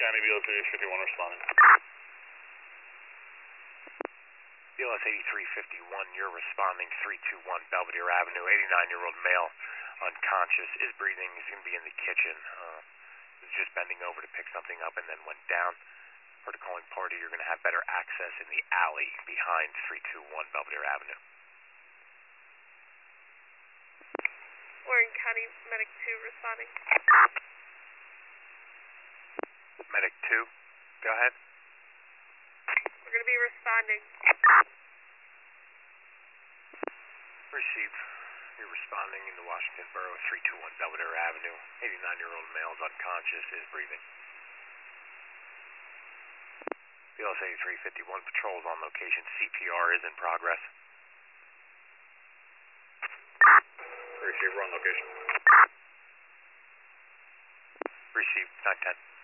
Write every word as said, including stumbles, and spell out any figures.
County B L S eighty-three fifty-one responding. B L S eighty-three fifty-one, you're responding three two one Belvedere Avenue, eighty-nine-year-old male, unconscious, is breathing, he's going to be in the kitchen. Uh, he's just bending over to pick something up and then went down. For the calling party, you're going to have better access in the alley behind three two one Belvedere Avenue. Warren County Medic two responding. Medic two, go ahead. We're going to be responding. Received. You're responding in the Washington Borough, three two one Belvedere Avenue. eighty-nine-year-old male is unconscious, is breathing. B L S eighty-three fifty-one patrols on location. C P R is in progress. Receiver on location. Received. nine ten.